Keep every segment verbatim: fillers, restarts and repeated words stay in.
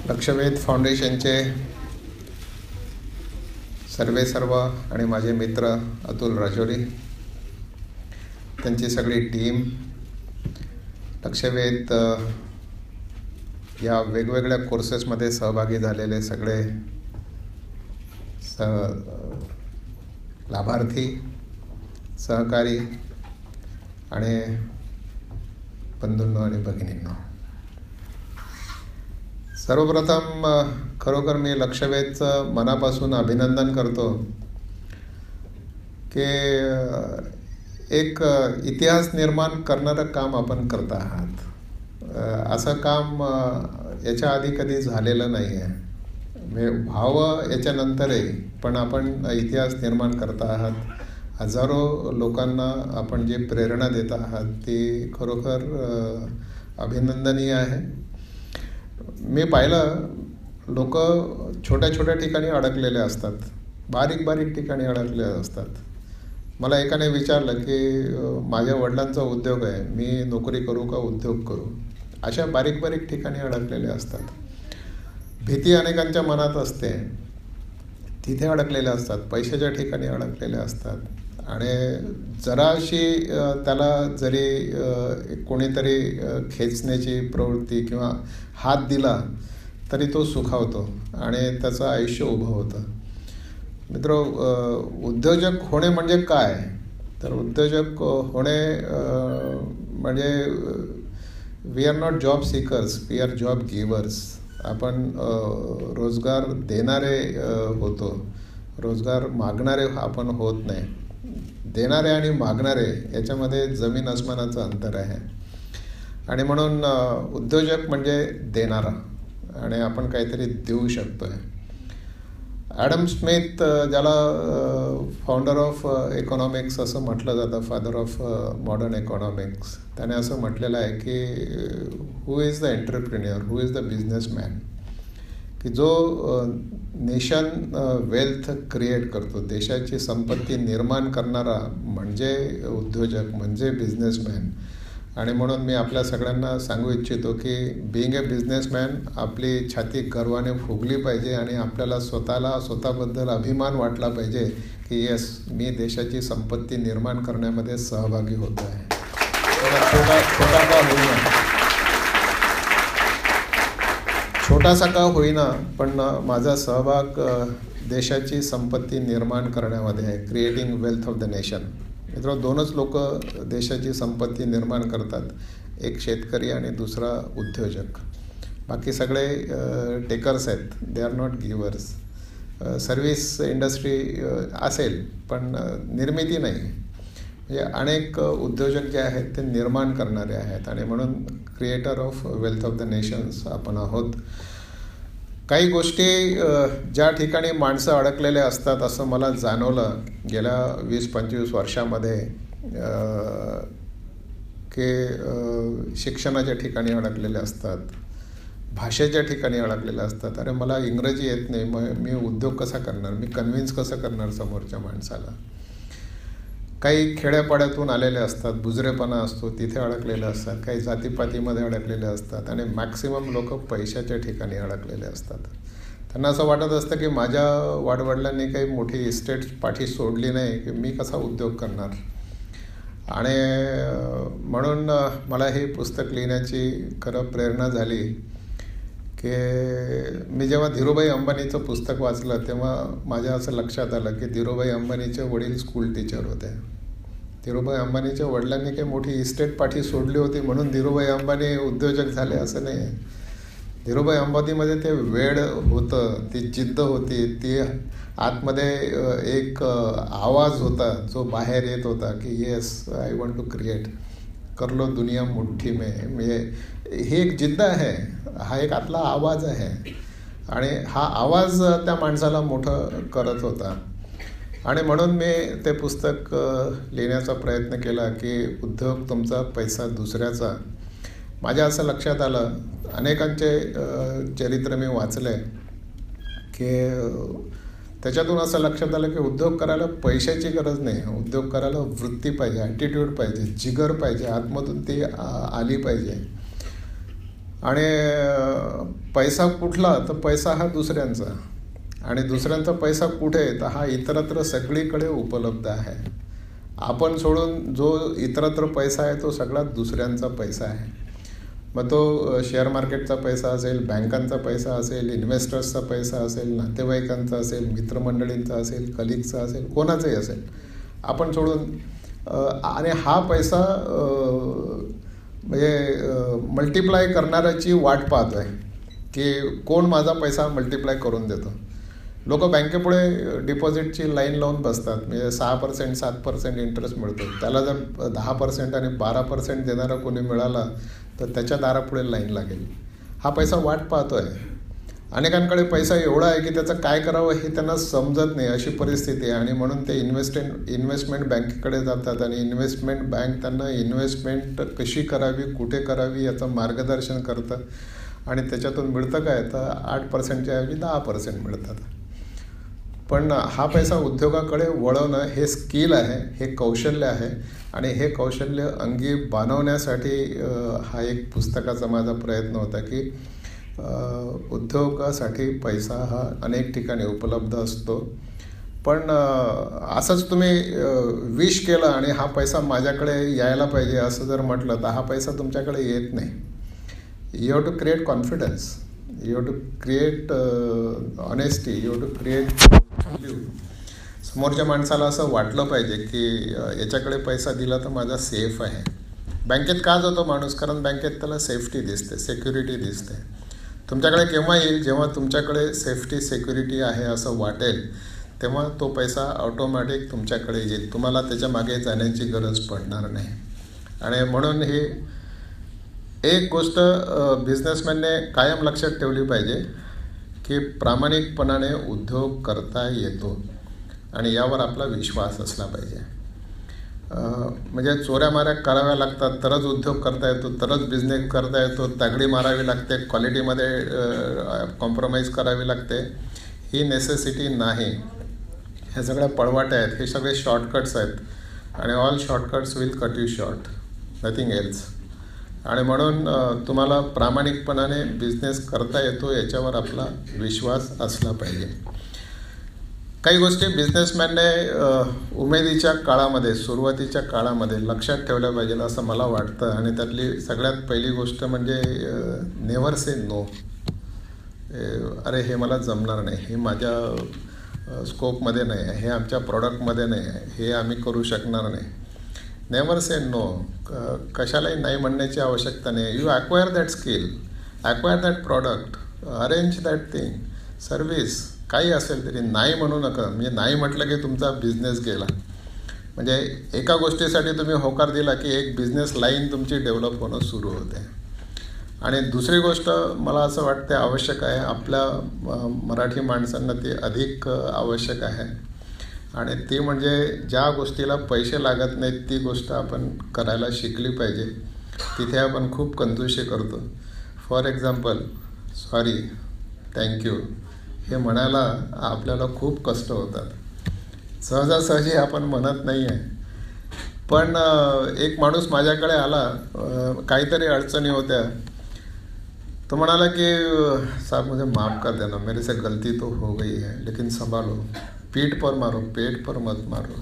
लक्षवेध फाउंडेशनचे सर्वे सर्व आणि माझे मित्र अतुल राजोरी, त्यांची सगळी टीम, लक्षवेध या वेगवेगळ्या कोर्सेसमध्ये सहभागी झालेले सगळे स लाभार्थी, सहकारी आणि बंधूंनो आणि भगिनींनो, सर्वप्रथम खरोखर मी लक्षवेधचं मनापासून अभिनंदन करतो की एक इतिहास निर्माण करणारं काम आपण करत आहात. असं काम याच्या आधी कधी झालेलं नाही आहे. म्हणजे व्हावं याच्यानंतरही पण आपण इतिहास निर्माण करत आहात. हजारो लोकांना आपण जी प्रेरणा देत आहात ती खरोखर अभिनंदनीय आहे. मी पाहिलं, लोक छोट्या छोट्या ठिकाणी अडकलेले असतात, बारीक बारीक ठिकाणी अडकलेले असतात. मला एकाने विचारलं की माझ्या वडिलांचा उद्योग आहे, मी नोकरी करू का उद्योग करू. अशा बारीक बारीक ठिकाणी अडकलेले असतात. भीती अनेकांच्या मनात असते, तिथे अडकलेले असतात, पैशाच्या ठिकाणी अडकलेले असतात. आणि जराशी त्याला जरी कोणीतरी खेचण्याची प्रवृत्ती किंवा हात दिला तरी तो सुखावतो आणि त्याचं आयुष्य उभं होतं. मित्र, उद्योजक होणे म्हणजे काय? तर उद्योजक होणे म्हणजे we are not job seekers, we are job givers. आपण रोजगार देणारे होतो, रोजगार मागणारे आपण होत नाही. देणारे आणि मागणारे याच्यामध्ये जमीन अस्मानाचं अंतर आहे. आणि म्हणून उद्योजक म्हणजे देणारा, आणि आपण काहीतरी देऊ शकतो आहे. ॲडम स्मिथ, ज्याला फाउंडर ऑफ इकॉनॉमिक्स असं म्हटलं जातं, फादर ऑफ मॉडर्न इकॉनॉमिक्स, त्याने असं म्हटलेलं आहे की who is the entrepreneur, who is the businessman, की जो नेशन वेल्थ क्रिएट करतो, देशाची संपत्ती निर्माण करणारा म्हणजे उद्योजक, म्हणजे बिझनेसमॅन. आणि म्हणून मी आपल्या सगळ्यांना सांगू इच्छितो की बिईंग ए बिझनेसमॅन आपली छाती गर्वाने फुगली पाहिजे आणि आपल्याला स्वतःला स्वतःबद्दल अभिमान वाटला पाहिजे की येस, मी देशाची संपत्ती निर्माण करण्यामध्ये सहभागी होतो आहे. छोटा छोटा का होईना छोटासा का होईना पण माझा सहभाग देशाची संपत्ती निर्माण करण्यामध्ये आहे. Creating wealth of the nation. मित्र, दोनच लोक देशाची संपत्ती निर्माण करतात, एक शेतकरी आणि दुसरा उद्योजक. बाकी सगळे टेकर्स आहेत, they are not givers. Service industry असेल पण निर्मिती नाही. म्हणजे अनेक उद्योजक जे आहेत ते निर्माण करणारे आहेत, आणि म्हणून creator of wealth of the nations आपण आहोत. काही गोष्टी ज्या ठिकाणी माणसं अडकलेले असतात असं मला जाणवलं गेल्या वीस पंचवीस वर्षामध्ये, की शिक्षणाच्या ठिकाणी अडकलेले असतात, भाषेच्या ठिकाणी अडकलेले असतात. अरे, मला इंग्रजी येत नाही, मग मी उद्योग कसा करणार, मी कन्व्हिन्स कसं करणार समोरच्या माणसाला. काही खेड्यापाड्यातून आलेले असतात, बुजरेपणा असतो, तिथे अडकलेले असतात. काही जातीपातीमध्ये अडकलेले असतात, आणि मॅक्सिमम लोक पैशाच्या ठिकाणी अडकलेले असतात. त्यांना असं वाटत असतं की माझ्या वाडवडिलांनी काही मोठी इस्टेट पाठी सोडली नाही की मी कसा उद्योग करणार. आणि म्हणून मला हे पुस्तक लिहिण्याची खरं प्रेरणा झाली की मी जेव्हा धीरूभाई अंबानीचं पुस्तक वाचलं तेव्हा माझ्या असं लक्षात आलं की धीरूभाई अंबानीचे वडील स्कूल टीचर होते. धीरूभाई अंबानीच्या वडिलांनी काही मोठी इस्टेट पाठी सोडली होती म्हणून धीरूभाई अंबानी उद्योजक झाले असं नाही. धीरूभाई अंबानीमध्ये ते वेळ होतं, ती जिद्द होती, ती आतमध्ये एक आवाज होता जो बाहेर येत होता की yes, I want to create, कर लो दुनिया मुठ्ठी में. म्हणजे ही एक जिद्द आहे, हा एक आतला आवाज आहे, आणि हा आवाज त्या माणसाला मोठं करत होता. आणि म्हणून मी ते पुस्तक लिहिण्याचा प्रयत्न केला की उद्योग तुमचा, पैसा दुसऱ्याचा. माझ्या असं लक्षात आलं, अनेकांचे चरित्र मी वाचले की त्याच्यातून असं लक्षात आलं की उद्योग करायला पैशाची गरज नाही, उद्योग करायला वृत्ती पाहिजे, ॲटिट्यूड पाहिजे, जिगर पाहिजे, आतमधून ती आली पाहिजे. आणि पैसा कुठला तर पैसा हा दुसऱ्यांचा, आणि दुसऱ्यांचा पैसा कुठे तर हा इतरत्र सगळीकडे उपलब्ध आहे. आपण सोडून जो इतरत्र पैसा आहे तो सगळा दुसऱ्यांचा पैसा आहे. मग तो शेअर मार्केटचा पैसा असेल, बँकांचा पैसा असेल, इन्व्हेस्टर्सचा पैसा असेल, नातेवाईकांचा असेल, मित्रमंडळींचा असेल, कलिगचा असेल, कोणाचाही असेल, आपण सोडून आणि हा पैसा म्हणजे मल्टिप्लाय करणाऱ्याची वाट पाहतो आहे की कोण माझा पैसा मल्टिप्लाय करून देतो. लोक बँकेपुढे डिपॉझिटची लाईन लावून बसतात, म्हणजे सहा पर्सेंट सात पर्सेंट इंटरेस्ट मिळतो. त्याला जर दहा पर्सेंट आणि बारा पर्सेंट देणारा कोणी मिळाला तर त्याच्या दारापुढे लाईन लागेल. हा पैसा वाट पाहतो आहे. अनेकांकडे पैसा एवढा आहे की त्याचं काय करावं हे त्यांना समजत नाही, अशी परिस्थिती आहे. आणि म्हणून ते इन्व्हेस्टमेंट इन्व्हेस्टमेंट बँकेकडे जातात आणि इन्व्हेस्टमेंट बँक त्यांना इन्व्हेस्टमेंट कशी करावी, कुठे करावी याचं मार्गदर्शन करतं. आणि त्याच्यातून मिळतं काय तर आठ पर्सेंटच्या ऐवजी दहा पर्सेंट मिळतात. पण हा पैसा उद्योगाकडे वळवणं हे स्किल आहे, हे कौशल्य आहे. आणि हे कौशल्य अंगी बाणवण्यासाठी हा एक पुस्तकाचा माझा प्रयत्न होता की उद्योगासाठी पैसा हा अनेक ठिकाणी उपलब्ध असतो. पण असंच तुम्ही विश केलं आणि हा पैसा माझ्याकडे यायला पाहिजे असं जर म्हटलं तर हा पैसा तुमच्याकडे येत नाही. You have to create confidence, you have to create honesty, you have to create value. समोरच्या माणसाला असं वाटलं पाहिजे की याच्याकडे पैसा दिला तर माझा सेफ आहे. बँकेत का जातो माणूस? कारण बँकेत त्याला सेफ्टी दिसते, सिक्युरिटी दिसते. तुमच्याकडे केव्हा येईल? जेव्हा तुमच्याकडे सेफ्टी सिक्युरिटी आहे असं वाटेल तेव्हा तो पैसा ऑटोमॅटिक तुमच्याकडे येईल. तुम्हाला त्याच्या मागे जाण्याची गरज पडणार नाही. आणि म्हणून ही एक गोष्ट बिझनेसमॅनने कायम लक्षात ठेवली पाहिजे की प्रामाणिकपणाने उद्योग करता येतो आणि यावर आपला विश्वास असला पाहिजे. म्हणजे चोऱ्या माऱ्या कराव्या लागतात तरच उद्योग करता येतो, तरच बिझनेस करता येतो, तगडी मारावी लागते, क्वालिटीमध्ये कॉम्प्रोमाइज करावी लागते, ही नेसेसिटी नाही. हे सगळ्या पळवाट्या आहेत, हे सगळे शॉर्टकट्स आहेत. आणि all shortcuts will cut you short, nothing else. आणि म्हणून तुम्हाला प्रामाणिकपणाने बिझनेस करता येतो याच्यावर आपला विश्वास असला पाहिजे. काही गोष्टी बिझनेसमॅनने उमेदीच्या काळामध्ये, सुरुवातीच्या काळामध्ये लक्षात ठेवल्या पाहिजे असं मला वाटतं. आणि त्यातली सगळ्यात पहिली गोष्ट म्हणजे नेव्हर से नो. अरे हे मला जमणार नाही, हे माझ्या स्कोपमध्ये नाही आहे, हे आमच्या प्रॉडक्टमध्ये नाही आहे, हे आम्ही करू शकणार नाही. Never say no. कशालाही नाही म्हणण्याची आवश्यकता नाही. You acquire that skill, acquire that product, arrange that thing, service, काही असेल तरी नाही म्हणू नका. म्हणजे नाही म्हटलं की तुमचा बिझनेस गेला. म्हणजे एका गोष्टीसाठी तुम्ही होकार दिला की एक बिझनेस लाईन तुमची डेव्हलप होणं सुरू होते. आणि दुसरी गोष्ट मला असं वाटते आवश्यक आहे, आपल्या मराठी माणसांना ती अधिक आवश्यक आहे. आणि ती म्हणजे ज्या गोष्टीला पैसे लागत नाहीत ती गोष्ट आपण करायला शिकली पाहिजे. तिथे आपण खूप कंजूशी करतो. फॉर एक्झाम्पल, सॉरी, थँक्यू हे म्हणायला आपल्याला खूप कष्ट होतात. सहजासहजी आपण म्हणत नाही आहे. पण एक माणूस माझ्याकडे आला, काहीतरी अडचणी होत्या. तो म्हणाला की साहब मुझे माफ़ कर देना, मेरे से गलती तो हो गई है लेकिन संभालो, पीठ पर मारो, पेट पर मत मारो.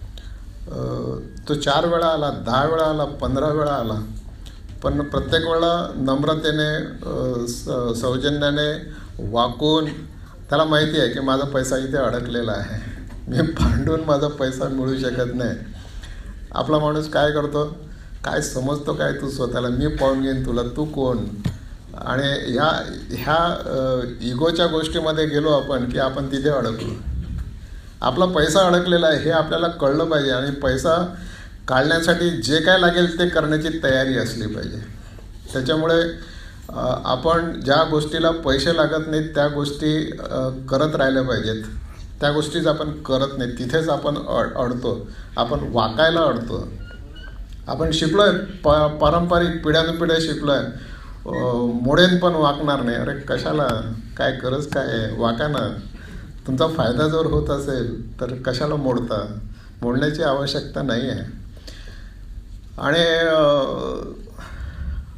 तो चार वेळा आला, दहा वेळा आला, पंधरा वेळा आला. पण प्रत्येक वेळा नम्रतेने, सौजन्याने वाकून, त्याला माहिती आहे की माझा पैसा इथे अडकलेला आहे, मी भांडून माझा पैसा मिळू शकत नाही. आपला माणूस काय करतो, काय समजतो काय तू स्वतःला, मी पाहून घेईन तुला, तू कोण. आणि ह्या ह्या इगोच्या गोष्टीमध्ये गेलो आपण की आपण तिथे अडकलो. आपला पैसा अडकलेला आहे हे आपल्याला कळलं पाहिजे. आणि पैसा काढण्यासाठी जे काय लागेल ते करण्याची तयारी असली पाहिजे. त्याच्यामुळे आपण ज्या गोष्टीला पैसे लागत नाहीत त्या गोष्टी करत राहिल्या पाहिजेत. त्या गोष्टीच आपण करत नाही, तिथेच आपण अड अडतो आपण वाकायला अडतो. आपण शिकलो आहे, प पारंपरिक पिढ्यानुपिढ्या शिकलो आहे, मोडेन पण वाकणार नाही. अरे कशाला, काय गरज काय आहे, वाका ना. तुमचा फायदा जर होत असेल तर कशाला मोडता, मोडण्याची आवश्यकता नाही आहे. आणि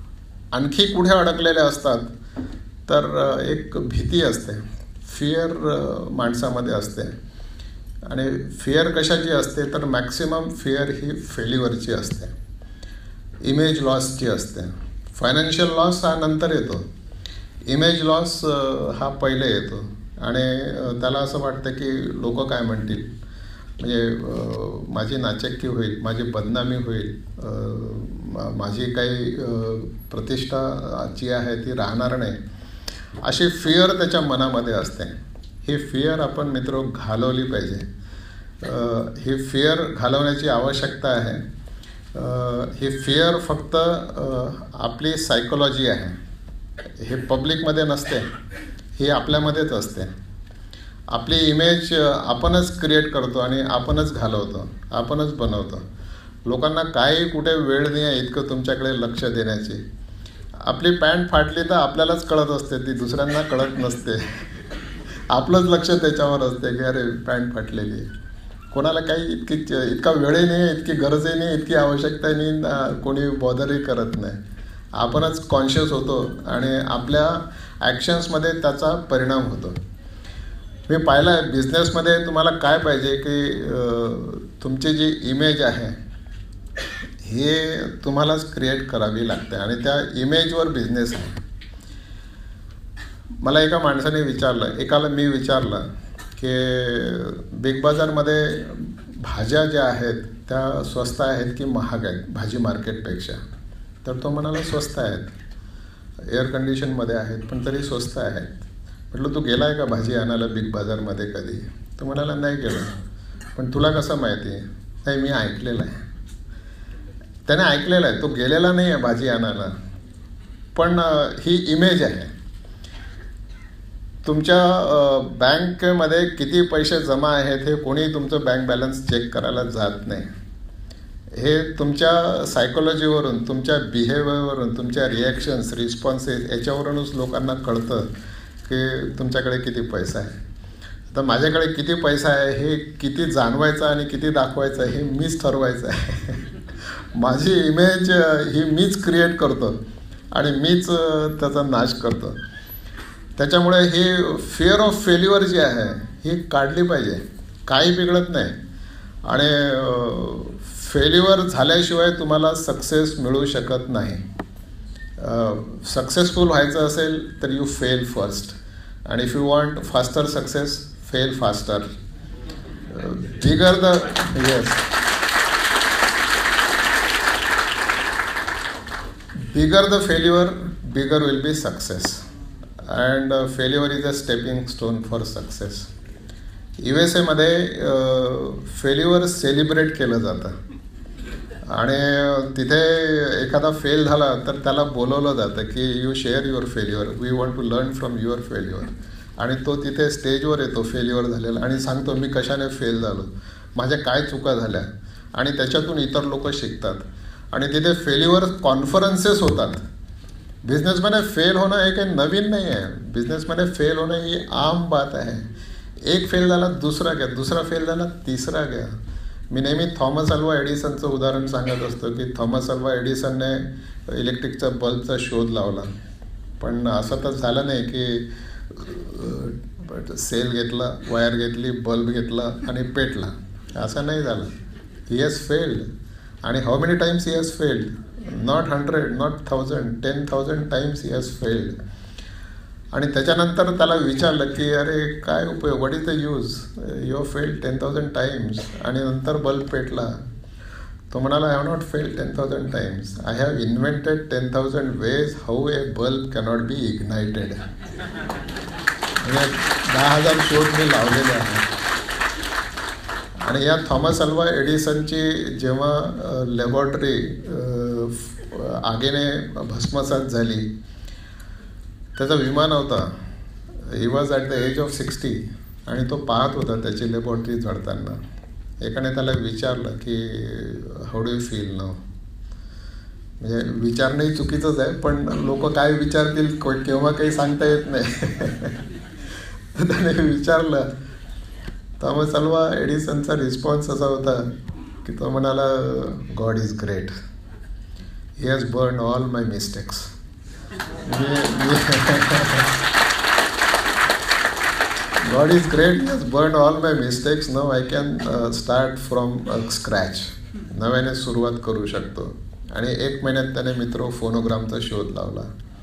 आणखी कुठे अडकलेले असतात तर एक भीती असते, फिअर माणसामध्ये असते. आणि फिअर कशाची असते तर मॅक्सिमम फिअर ही फेल्युअरची असते, इमेज लॉसची असते. फायनान्शियल लॉस हा नंतर येतो, इमेज लॉस हा पहिले येतो. आणि त्याला असं वाटतं की लोक काय म्हणतील, म्हणजे माझी नाचक्की होईल, माझी बदनामी होईल, माझी काही प्रतिष्ठा जी आहे ती राहणार नाही, अशी फिअर त्याच्या मनामध्ये असते. ही फिअर आपण मित्र घालवली पाहिजे. ही फिअर घालवण्याची आवश्यकता आहे. ही फिअर फक्त आपली सायकोलॉजी आहे, हे पब्लिकमध्ये नसते, ही आपल्यामध्येच असते. आपली इमेज आपणच क्रिएट करतो आणि आपणच घालवतो, आपणच बनवतो. लोकांना काही कुठे वेळ नाही आहे इतकं तुमच्याकडे लक्ष देण्याची. आपली पॅन्ट फाटली तर आपल्यालाच कळत असते, ती दुसऱ्यांना कळत नसते. आपलंच लक्ष त्याच्यावर असते की अरे पॅन्ट फाटलेली आहे. कोणाला काही इतकी इतका वेळही नाही, इतकी गरजही नाही, इतकी आवश्यकता नाही, कोणी बॉदरही करत नाही. आपणच कॉन्शियस होतो आणि आपल्या ॲक्शन्समध्ये त्याचा परिणाम होतो. मी पाहिलं आहे बिझनेसमध्ये तुम्हाला काय पाहिजे की तुमची जी इमेज आहे हे तुम्हालाच क्रिएट करावी लागते आणि त्या इमेजवर बिझनेस आहे. मला एका माणसाने विचारलं, एकाला मी विचारलं की बिग बाजारमध्ये भाज्या ज्या आहेत त्या स्वस्त आहेत की महाग आहेत भाजी मार्केटपेक्षा. तर तो म्हणाला स्वस्त आहेत, एअर कंडिशनमध्ये आहेत पण तरी स्वस्त आहेत. म्हटलं तू गेला आहे का भाजी आणायला बिग बाजारमध्ये कधी? तो म्हणाला नाही गेलो. पण तुला कसं माहिती? नाही मी ऐकलेलं आहे. त्याने ऐकलेलं आहे, तो गेलेला नाही आहे भाजी आणायला. पण ही इमेज आहे. तुमच्या बँकेमध्ये किती पैसे जमा आहेत हे कोणी तुमचं बँक बॅलन्स चेक करायला जात नाही. हे तुमच्या सायकोलॉजीवरून, तुमच्या बिहेवियरवरून, तुमच्या रिॲक्शन्स, रिस्पॉन्सेस याच्यावरूनच लोकांना कळतं की तुमच्याकडे किती पैसा आहे. तर माझ्याकडे किती पैसा आहे हे किती जाणवायचं आणि किती दाखवायचं हे मीच ठरवायचं आहे. माझी इमेज ही मीच क्रिएट करतो आणि मीच त्याचा नाश करतो. त्याच्यामुळे ही फिअर ऑफ फेल्युअर जी आहे ही काढली पाहिजे. काही बिघडत नाही आणि फेल्युअर झाल्याशिवाय तुम्हाला सक्सेस मिळू शकत नाही. सक्सेसफुल व्हायचं असेल तर you fail first and if you want faster success, fail faster. Uh, bigger the yes, bigger the failure, bigger will be success, and uh, failure is a stepping stone for success. U S एमध्ये failure celebrate केलं जातं आणि तिथे एखादा fail झाला तर त्याला बोलवलं जातं की you share your failure, we want to learn from your failure. आणि तो तिथे स्टेजवर येतो फेल्युअर झालेला आणि सांगतो मी कशाने फेल झालो, माझ्या काय चुका झाल्या, आणि त्याच्यातून इतर लोक शिकतात. आणि तिथे फेल्युअर कॉन्फरन्सेस होतात. बिझनेसमध्ये फेल होणं हे काही नवीन नाही आहे. बिझनेसमध्ये फेल होणं ही आम बात आहे. एक फेल झाला दुसरा घ्या, दुसरा फेल झाला तिसरा घ्या. मी नेहमी थॉमस अल्वा एडिसनचं उदाहरण सांगत असतो की थॉमस अल्वा एडिसनने इलेक्ट्रिकचा बल्बचा शोध लावला. पण असं तर झालं नाही की सेल घेतला, वायर घेतली, बल्ब घेतला आणि पेटला. असं नाही झालं. He has failed. आणि how many times he has failed? Not hundred, not thousand, ten thousand times he has failed. आणि त्याच्यानंतर त्याला विचारलं की अरे काय उपयोग, what is the use, you have failed ten thousand times आणि नंतर बल्ब पेटला. तो म्हणाला I have not failed ten thousand times, I have invented ten thousand ways how a bulb cannot be ignited. म्हणजे दहा हजार शोध मी लावलेले आहेत. आणि या थॉमस अल्वा एडिसनची जेव्हा लॅबॉरेटरी आगीने भस्मसात झाली, त्याचा विमान होता, he was at the age of sixty आणि तो पाहत होता त्याची लॅबॉरेटरी जळताना. एकाने त्याला विचारलं की how do you feel now. म्हणजे विचारणंही चुकीचंच आहे, पण लोक काय विचारतील केव्हा काही सांगता येत नाही. त्याने विचारलं. थॉमस अल्वा एडिसनचा रिस्पॉन्स असा होता की तो म्हणाला God is great, he has burn all my mistakes. God is great, he has burned all my mistakes. Now I can uh, start from uh, scratch. नव्याने सुरुवात करू शकतो. आणि एक महिन्यात त्याने मित्र फोनोग्रामचा शोध लावला.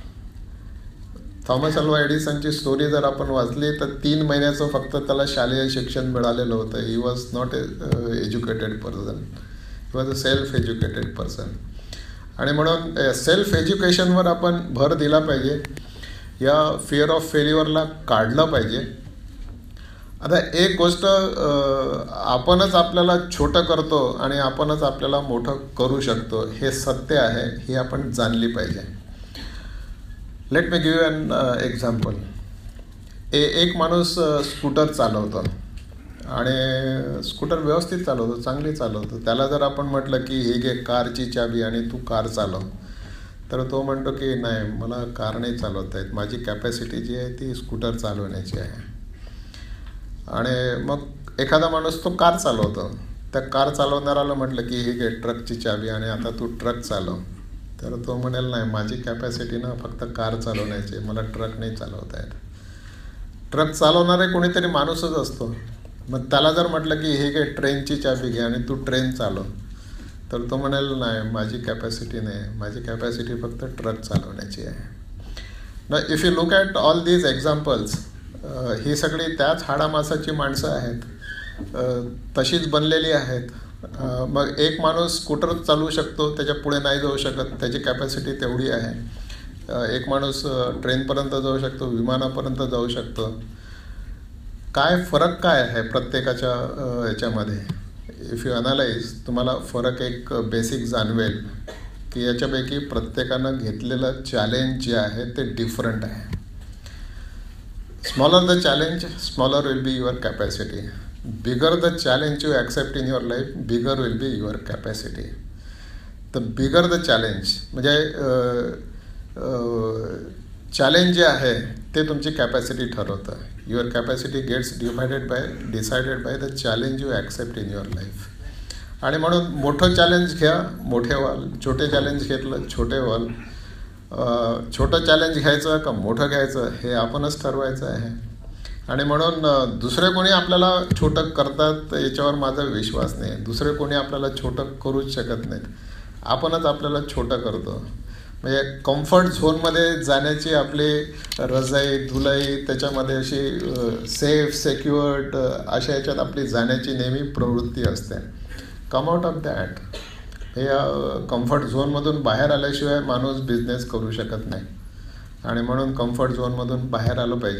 थॉमस अल्वा एडिसनची स्टोरी जर आपण वाचली तर तीन महिन्याचं फक्त त्याला शालेय शिक्षण मिळालेलं होतं. He was not a educated person, he was a self educated person. आणि म्हणून सेल्फ एज्युकेशनवर आपण भर दिला पाहिजे. या फिअर ऑफ फेल्युअरला काढलं पाहिजे. आता एक गोष्ट आपणच आपल्याला छोटं करतो आणि आपणच आपल्याला मोठं करू शकतो, हे सत्य आहे, ही आपण जाणली पाहिजे. Let me give an example. ए एक माणूस स्कूटर चालवतो आणि स्कूटर व्यवस्थित चालवतो, चांगली चालवतो. त्याला जर आपण म्हटलं की हे घे कारची चाबी आणि तू कार चालव, तर तो म्हणतो की नाही, मला कार नाही चालवता येत, माझी कॅपॅसिटी जी आहे ती स्कूटर चालवण्याची आहे. आणि मग एखादा माणूस तो कार चालवतो. त्या कार चालवणाऱ्याला म्हटलं की हे घे ट्रकची चाबी आणि आता तू ट्रक चालव, तर तो म्हणेल नाही, माझी कॅपॅसिटी ना फक्त कार चालवण्याची, मला ट्रक नाही चालवता येत. ट्रक चालवणारे कोणीतरी माणूसच असतो. मग त्याला जर म्हटलं की हे घे ट्रेनची चाबी घे आणि तू ट्रेन चालव, तर तो म्हणेल नाही, माझी कॅपॅसिटी नाही, माझी कॅपॅसिटी फक्त ट्रक चालवण्याची आहे. ना if you look at all these examples, ही सगळी त्याच हाडामासाची माणसं आहेत, तशीच बनलेली आहेत. मग एक माणूस स्कूटर चालवू शकतो, त्याच्या पुढे नाही जाऊ शकत, त्याची कॅपॅसिटी तेवढी आहे. एक माणूस ट्रेनपर्यंत जाऊ शकतो, विमानापर्यंत जाऊ शकतो. काय फरक काय आहे प्रत्येकाच्या याच्यामध्ये? इफ यू अनालाइज, तुम्हाला फरक एक बेसिक जाणवेल की याच्यापैकी प्रत्येकानं घेतलेलं चॅलेंज जे आहे ते डिफरंट आहे. Smaller the challenge, smaller will be your capacity. Bigger the challenge you accept in your life, bigger will be your capacity. The bigger the challenge, म्हणजे चॅलेंज जे आहे ते तुमची कॅपॅसिटी ठरवतं. Your capacity gets divided by decided by the challenge you accept in your life. आणि म्हणून मोठं challenge घ्या, मोठे व्हाल. छोटे चॅलेंज घेतलं, छोटे व्हाल. छोटं चॅलेंज घ्यायचं का मोठं घ्यायचं हे आपणच ठरवायचं आहे. आणि म्हणून दुसरे कोणी आपल्याला छोटं करतात याच्यावर माझा विश्वास नाही. दुसरे कोणी आपल्याला छोटं करूच शकत नाहीत, आपणच आपल्याला छोटं करतो. म्हणजे कम्फर्ट झोनमध्ये जाण्याची आपली रजाई धुलाई, त्याच्यामध्ये अशी सेफ सेक्युअर्ड अशा याच्यात आपली जाण्याची नेहमी प्रवृत्ती असते. Come out of that. हे कम्फर्ट झोनमधून बाहेर आल्याशिवाय माणूस बिझनेस करू शकत नाही. आणि म्हणून कम्फर्ट झोनमधून बाहेर आलं पाहिजे.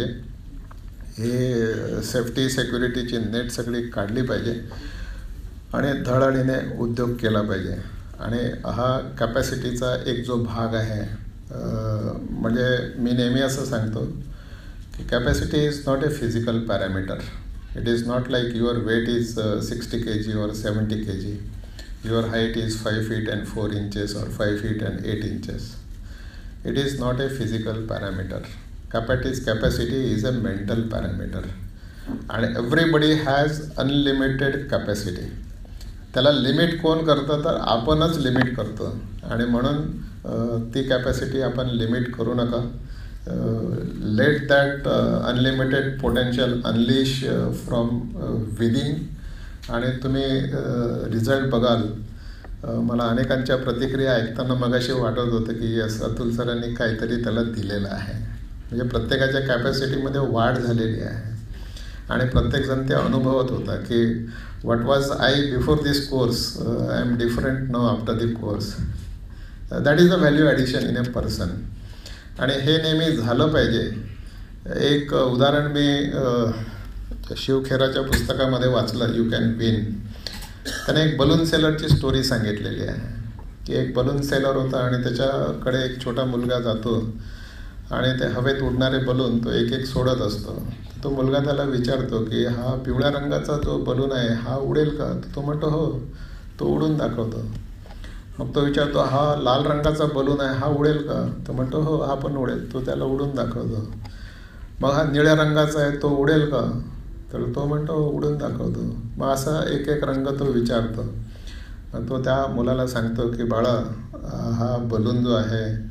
हे सेफ्टी सेक्युरिटीची नेट सगळी काढली पाहिजे आणि धडाडीने उद्योग केला पाहिजे. आणि हा कॅपॅसिटीचा एक जो भाग आहे, म्हणजे मी नेहमी असं सांगतो की capacity is not a physical parameter. It is not like your weight is sixty K G or seventy K G. Your height is five feet and four inches or five feet and eight inches. It is not a physical parameter. Capacity is a mental parameter. And everybody has unlimited capacity. त्याला limit कोण करतं तर आपणच limit करतो. आणि म्हणून ती capacity आपण लिमिट करू नका. Let that unlimited potential unleash from within. आणि तुम्ही रिझल्ट बघाल. मला अनेकांच्या प्रतिक्रिया ऐकताना मगाशी वाटत होतं की यस, अतुल सरांनी काहीतरी त्याला दिलेलं आहे. म्हणजे प्रत्येकाच्या कॅपॅसिटीमध्ये वाढ झालेली आहे. आणि प्रत्येकजण ते अनुभवत होता की what was I before this course, I am different now after the course. That is the value addition in a person. आणि हे नेहमी झालं पाहिजे. एक उदाहरण मी शिवखेराच्या पुस्तकामध्ये वाचलं, यू कॅन विन. त्याने एक बलून सेलरची स्टोरी सांगितलेली आहे की एक बलून सेलर होता आणि त्याच्याकडे एक छोटा मुलगा जातो आणि ते हवेत उडणारे बलून तो एक एक सोडत असतो. तो मुलगा त्याला विचारतो की हा पिवळ्या रंगाचा जो बलून आहे हा उडेल का? तो म्हणतो हो. तो उडून दाखवतो. मग तो विचारतो हा लाल रंगाचा बलून आहे हा उडेल का? तो म्हणतो हो, हा पण उडेल. तो त्याला उडून दाखवतो. मग हा निळ्या रंगाचा आहे तो उडेल का? तर तो म्हणतो उडून दाखवतो. मग असा एक एक रंग तो विचारतो. तो त्या मुलाला सांगतो की बाळा, हा बलून जो आहे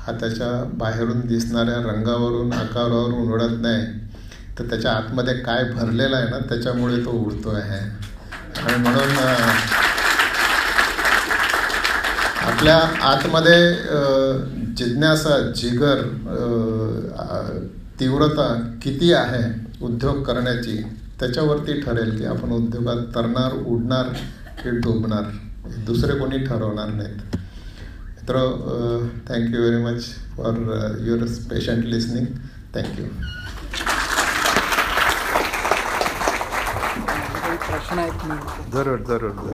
हा त्याच्या बाहेरून दिसणाऱ्या रंगावरून आकारावरून उडत नाही, तर त्याच्या आतमध्ये काय भरलेलं आहे ना त्याच्यामुळे तो उडतो आहे. आणि म्हणून आपल्या आतमध्ये जिज्ञासा, जिगर, तीव्रता किती आहे उद्योग करण्याची त्याच्यावरती ठरेल की आपण उद्योगात तरणार, उडणार की डुबणार. दुसरे कोणी ठरवणार नाहीत. मित्र, thank you very much for your patient listening. Thank you. प्रश्न आहेत. जरूर जरूर जरूर